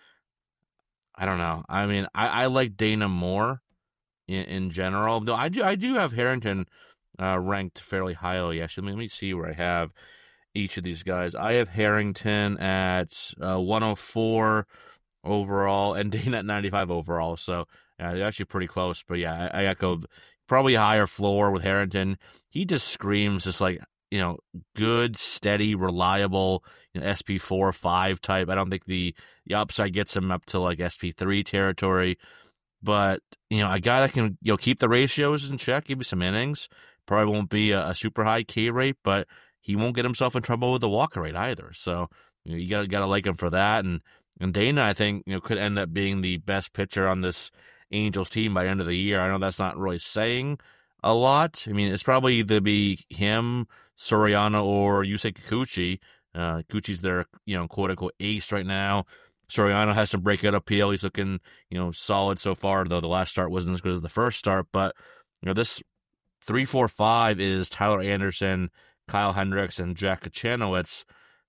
I don't know. I mean, I, I like Dana more in, in general. Though I do, I do have Harrington uh, ranked fairly highly. Actually, let me see where I have each of these guys. I have Harrington at uh, one oh four overall and Dana at ninety-five overall. So yeah, they're actually pretty close. But yeah, I, I echo probably higher floor with Harrington. He just screams just like, you know, good, steady, reliable, you know, S P four or five type. I don't think the, the upside gets him up to like S P three territory. But, you know, a guy that can, you know, keep the ratios in check, give you some innings. Probably won't be a, a super high K rate, but he won't get himself in trouble with the walk rate either. So, you know, you got got to like him for that. And And Dana, I think, you know, could end up being the best pitcher on this Angels team by the end of the year. I know that's not really saying a lot. I mean, it's probably either be him, Soriano, or Yusei Kikuchi. Uh, Kikuchi's their, you know, quote-unquote ace right now. Soriano has some breakout appeal. He's looking, you know, solid so far, though the last start wasn't as good as the first start. But, you know, this three four five is Tyler Anderson, Kyle Hendricks, and Jack Kachanowicz.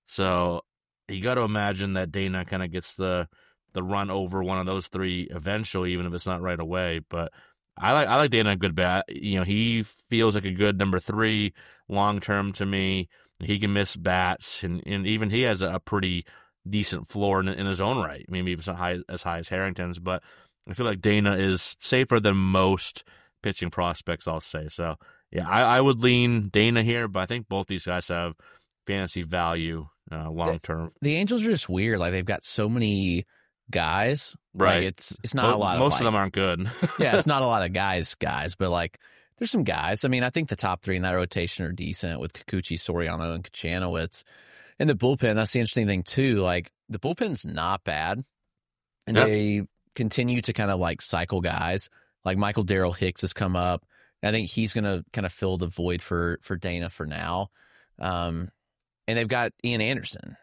So you got to imagine that Dana kind of gets the the run over one of those three eventually, even if it's not right away. But I like I like Dana a good bat. You know, he feels like a good number three long term to me. He can miss bats, and, and even he has a, a pretty decent floor in, in his own right. Maybe it's not high, as high as Harrington's, but I feel like Dana is safer than most pitching prospects, I'll say. So yeah, I, I would lean Dana here, but I think both these guys have fantasy value uh, long term. The, the Angels are just weird. Like, they've got so many guys. Right. Like, it's it's not Mo- a lot. Most of, of like, them aren't good. yeah, it's not a lot of guys, guys, but like there's some guys. I mean, I think the top three in that rotation are decent with Kikuchi, Soriano, and Kachanowicz. And the bullpen, that's the interesting thing too. Like, the bullpen's not bad, and yep. they continue to kind of like cycle guys. Like Michael Darrell Hicks has come up. And I think he's going to kind of fill the void for for Dana for now. Um, and they've got Ian Anderson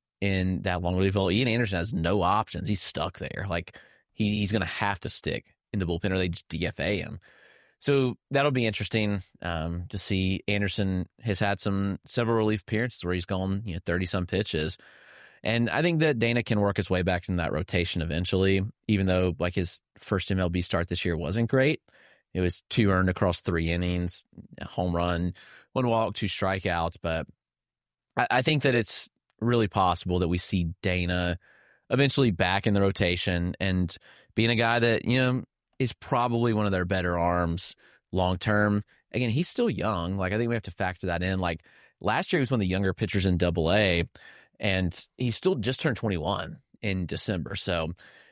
in that long relief role. Ian Anderson has no options. He's stuck there. Like, he, he's going to have to stick in the bullpen, or they just D F A him. So that'll be interesting um, to see. Anderson has had some several relief appearances where he's gone, you know, thirty some pitches. And I think that Dana can work his way back in that rotation eventually, even though like his first M L B start this year wasn't great. It was two earned across three innings, a home run, one walk, two strikeouts. But I, I think that it's really possible that we see Dana eventually back in the rotation and being a guy that, you know, is probably one of their better arms long term. Again, he's still young. Like, I think we have to factor that in. Like, last year he was one of the younger pitchers in Double A, and he still just turned twenty-one in December. So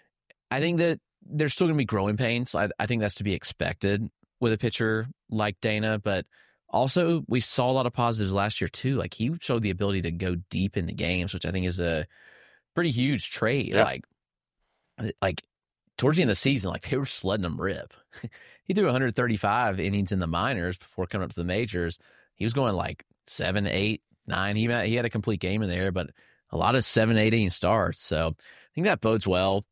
I think that there's still going to be growing pains. I, I think that's to be expected with a pitcher like Dana, but Also, we saw a lot of positives last year too. Like he showed the ability to go deep into games, which I think is a pretty huge trait. Yeah. Like, like towards the end of the season, like they were just letting him rip. He threw one hundred thirty-five innings in the minors before coming up to the majors. He was going like seven, eight, nine. He he had a complete game in there, but a lot of seven, eight inning starts. So I think that bodes well.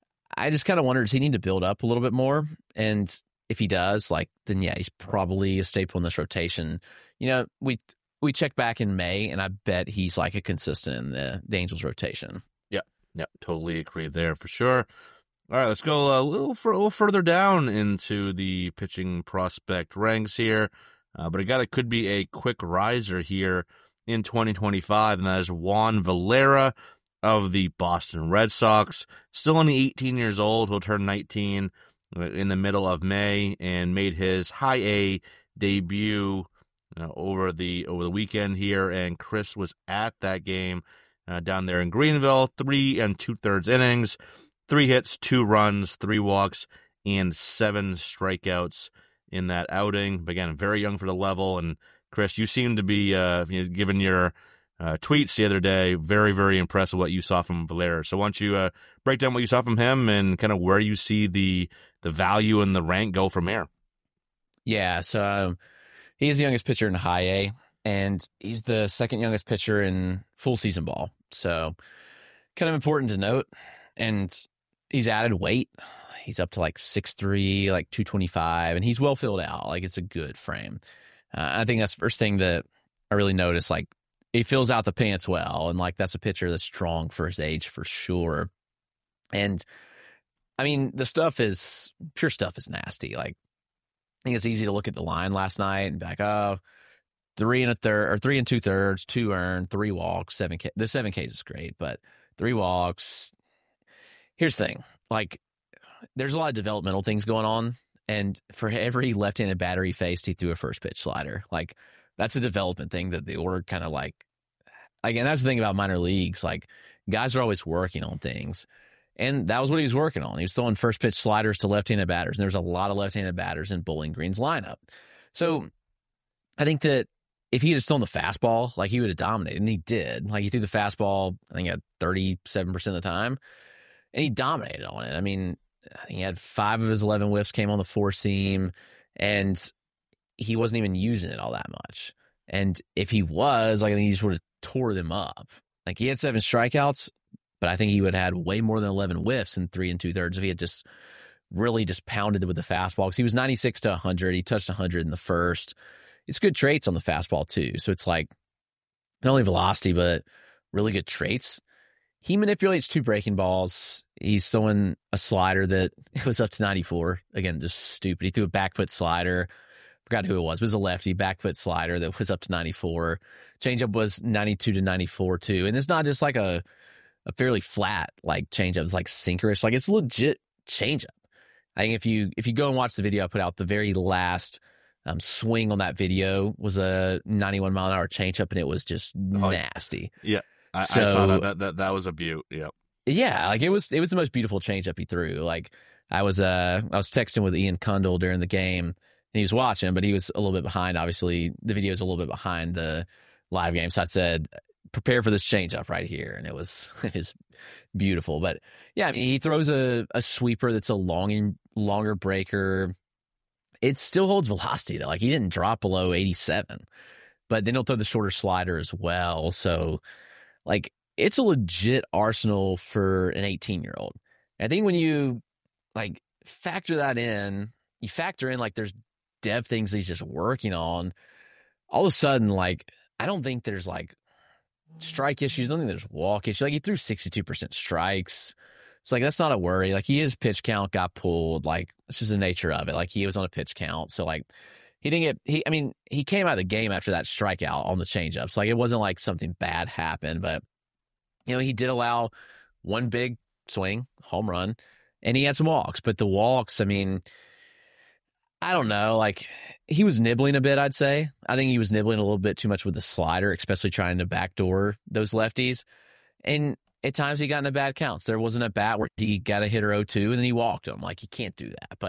I just kind of wonder, does he need to build up a little bit more? And if he does, like, then yeah, he's probably a staple in this rotation. You know, we we check back in May, and I bet he's like a consistent in the, the Angels rotation. Yeah, yeah, totally agree there for sure. All right, let's go a little, for, a little further down into the pitching prospect ranks here. Uh, but a guy that could be a quick riser here in twenty twenty-five, and that is Juan Valera of the Boston Red Sox. Still only eighteen years old. He'll turn nineteen in the middle of May, and made his high A debut you know, over the over the weekend here. And Chris was at that game uh, down there in Greenville. Three and two thirds innings, three hits, two runs, three walks, and seven strikeouts in that outing. But again, very young for the level. And Chris, you seem to be, uh, you know, given your uh, tweets the other day, very, very impressed with what you saw from Valera. So why don't you uh, break down what you saw from him and kind of where you see the the value and the rank go from here? Yeah, so um, he's the youngest pitcher in high A, and he's the second youngest pitcher in full season ball. So kind of important to note. And he's added weight. He's up to like six three, like two twenty-five, and he's well filled out. Like, it's a good frame. Uh, I think that's the first thing that I really noticed. Like, he fills out the pants well, and like that's a pitcher that's strong for his age for sure. And I mean, the stuff is pure stuff is nasty. Like, I think it's easy to look at the line last night and be like, oh, three and a third or three and two thirds, two earned, three walks, seven K. The seven Ks is great, but three walks. Here's the thing: like, there's a lot of developmental things going on, and for every left-handed batter he faced, he threw a first pitch slider. Like, that's a development thing that they were kind of like. Again, that's the thing about minor leagues. Like, guys are always working on things. And that was what he was working on. He was throwing first pitch sliders to left-handed batters. And there's a lot of left-handed batters in Bowling Green's lineup. So I think that if he had just thrown the fastball, like, he would have dominated. And he did. Like, he threw the fastball, I think, at thirty-seven percent of the time. And he dominated on it. I mean, I think he had five of his eleven whiffs came on the four seam. And he wasn't even using it all that much. And if he was, like, I think he just would have tore them up. Like, he had seven strikeouts, but I think he would have had way more than eleven whiffs in three and two thirds if he had just really just pounded with the fastball. Because he was ninety-six to one hundred. He touched one hundred in the first. It's good traits on the fastball too. So it's like not only velocity, but really good traits. He manipulates two breaking balls. He's throwing a slider that was up to ninety-four. Again, just stupid. He threw a back foot slider. Forgot who it was. It was a lefty back foot slider that was up to ninety-four. Changeup was ninety-two to ninety-four too. And it's not just like a a fairly flat like changeup. It's like sinkerish. Like, it's legit changeup. I think if you if you go and watch the video I put out, the very last um, swing on that video was a ninety-one mile an hour changeup, and it was just oh, nasty. Yeah, I, so, I saw that. that. That that was a beaut. Yeah, yeah. Like, it was it was the most beautiful changeup he threw. Like, I was uh I was texting with Ian Kundle during the game. He was watching, but he was a little bit behind. Obviously, the video is a little bit behind the live game. So I said, prepare for this changeup right here. And it was it was beautiful. But, yeah, I mean, he throws a, a sweeper that's a long, longer breaker. It still holds velocity, though. Like, he didn't drop below eighty-seven. But then he'll throw the shorter slider as well. So, like, it's a legit arsenal for an eighteen-year-old. I think when you, like, factor that in, you factor in, like, there's dev things he's just working on, all of a sudden, like, I don't think there's, like, strike issues. I don't think there's walk issues. Like, he threw sixty-two percent strikes. So, like, that's not a worry. Like, his pitch count got pulled. Like, it's just the nature of it. Like, he was on a pitch count. So, like, he didn't get, he, I mean, he came out of the game after that strikeout on the changeup. So, like, it wasn't like something bad happened. But, you know, he did allow one big swing, home run, and he had some walks. But the walks, I mean, I don't know. Like, he was nibbling a bit, I'd say. I think he was nibbling a little bit too much with the slider, especially trying to backdoor those lefties. And at times he got into bad counts. There wasn't a bat where he got a hitter oh two and then he walked him. Like, he can't do that. But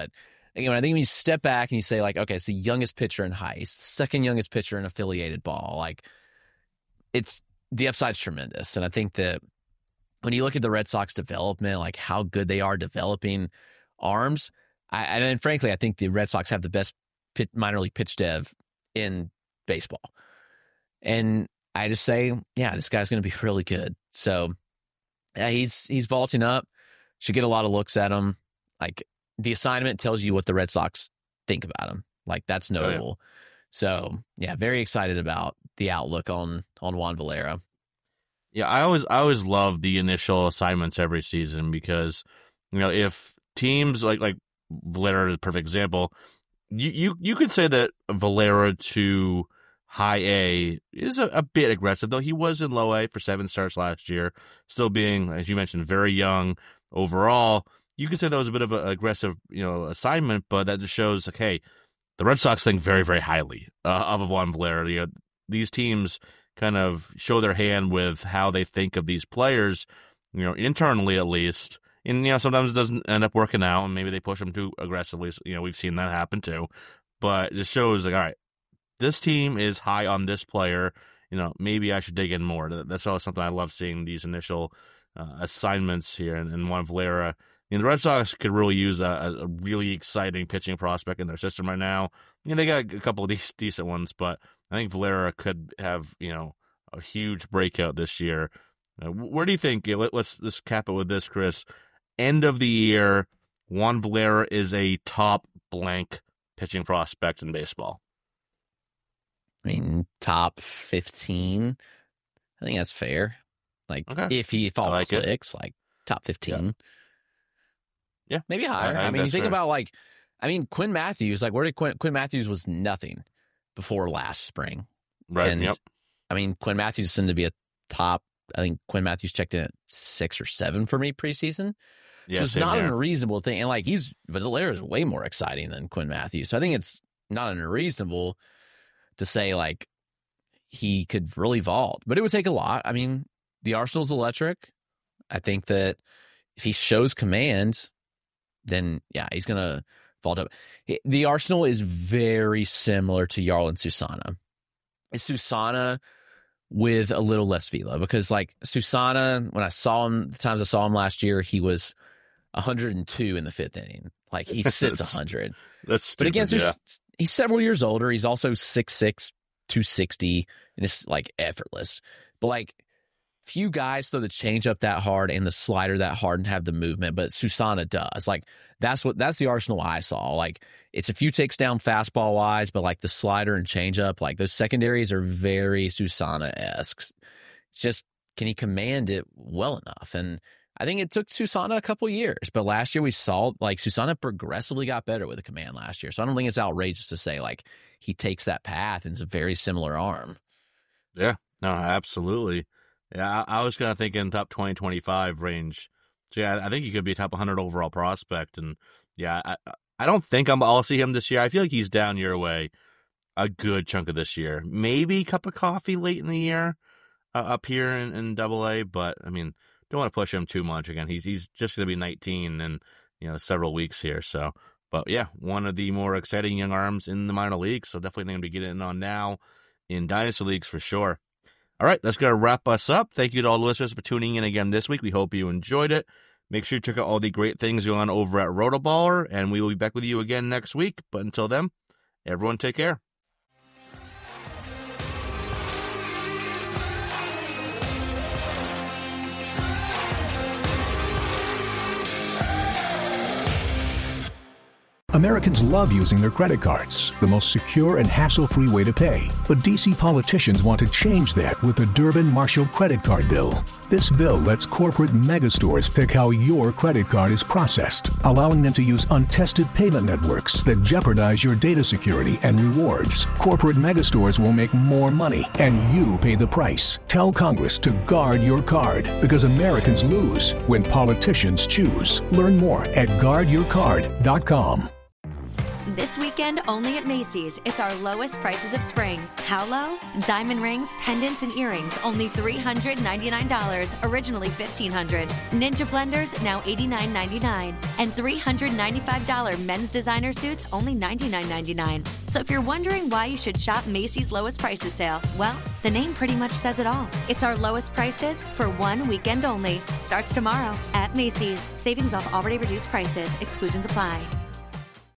again, I think when you step back and you say, like, okay, it's the youngest pitcher in Heist, second youngest pitcher in affiliated ball, like, it's the upside's tremendous. And I think that when you look at the Red Sox development, like how good they are developing arms, I, and frankly, I think the Red Sox have the best pit, minor league pitch dev in baseball. And I just say, yeah, this guy's going to be really good. So yeah, he's he's vaulting up. Should get a lot of looks at him. Like, the assignment tells you what the Red Sox think about him. Like, that's notable. Oh, yeah. So yeah, very excited about the outlook on on Juan Valera. Yeah, I always I always love the initial assignments every season because, you know, if teams like like Valera is a perfect example, you you, you could say that Valera to high A is a, a bit aggressive, though he was in low A for seven starts last year, still being, as you mentioned, very young overall. You could say that was a bit of an aggressive, you know, assignment, but that just shows, like, hey, the Red Sox think very, very highly uh, of Juan Valera. You know, these teams kind of show their hand with how they think of these players, you know, internally at least. And, you know, sometimes it doesn't end up working out, and maybe they push them too aggressively. So, you know, we've seen that happen too. But it shows, like, all right, this team is high on this player. You know, maybe I should dig in more. That's always something I love seeing, these initial uh, assignments here. And, and Juan Valera, you know, the Red Sox could really use a, a really exciting pitching prospect in their system right now. You know, they got a couple of these decent ones, but I think Valera could have, you know, a huge breakout this year. Uh, where do you think, you know, let, let's, let's cap it with this, Chris. End of the year, Juan Valera is a top blank pitching prospect in baseball. I mean, top fifteen. I think that's fair. Like, okay. if he if all like clicks, it. like top fifteen. Yeah, yeah. Maybe higher. I, I, I mean, you think fair. about, like, I mean, Quinn Matthews. Like, where did Quinn, Quinn Matthews was nothing before last spring, right? And yep. I mean, Quinn Matthews seemed to be a top. I think Quinn Matthews checked in at six or seven for me preseason. Yeah, so it's not here. an unreasonable thing. And, like, he's Valera is way more exciting than Quinn Matthews. So I think it's not unreasonable to say, like, he could really vault. But it would take a lot. I mean, the Arsenal's electric. I think that if he shows command, then, yeah, he's going to vault up. The Arsenal is very similar to Jarlin Susana. It's Susana with a little less velo. Because, like, Susana, when I saw him, the times I saw him last year, he was one hundred two in the fifth inning. Like, he sits one hundred. That's stupid, but again, yeah. he's several years older. He's also six six, two sixty, and it's, like, effortless. But, like, few guys throw the changeup that hard and the slider that hard and have the movement, but Susana does. Like, that's what that's the Arsenal I saw. Like, it's a few takes down fastball wise, but, like, the slider and changeup, like, those secondaries are very Susana-esque. It's just, can he command it well enough? And I think it took Susana a couple years, but last year we saw, like, Susana progressively got better with the command last year. So I don't think it's outrageous to say, like, he takes that path and it's a very similar arm. Yeah, no, absolutely. Yeah, I, I was kind of thinking top twenty, twenty-five range. So, yeah, I think he could be a top one hundred overall prospect. And, yeah, I, I don't think I'm, I'll see him this year. I feel like he's down your way a good chunk of this year. Maybe cup of coffee late in the year uh, up here in, in double A, but, I mean, don't want to push him too much. Again, he's he's just going to be nineteen in, you know, several weeks here. So, but yeah, one of the more exciting young arms in the minor leagues. So definitely going to be getting on now in dynasty leagues for sure. All right, that's going to wrap us up. Thank you to all the listeners for tuning in again this week. We hope you enjoyed it. Make sure you check out all the great things going on over at Rotoballer, and we will be back with you again next week. But until then, everyone take care. Americans love using their credit cards, the most secure and hassle-free way to pay. But D C politicians want to change that with the Durbin-Marshall credit card bill. This bill lets corporate megastores pick how your credit card is processed, allowing them to use untested payment networks that jeopardize your data security and rewards. Corporate megastores will make more money, and you pay the price. Tell Congress to guard your card, because Americans lose when politicians choose. Learn more at guard your card dot com. This weekend, only at Macy's, it's our lowest prices of spring. How low? Diamond rings, pendants, and earrings, only three hundred ninety-nine dollars, originally fifteen hundred dollars. Ninja blenders, now eighty-nine ninety-nine. And three hundred ninety-five dollars men's designer suits, only ninety-nine ninety-nine. So if you're wondering why you should shop Macy's lowest prices sale, well, the name pretty much says it all. It's our lowest prices for one weekend only. Starts tomorrow at Macy's. Savings off already reduced prices. Exclusions apply.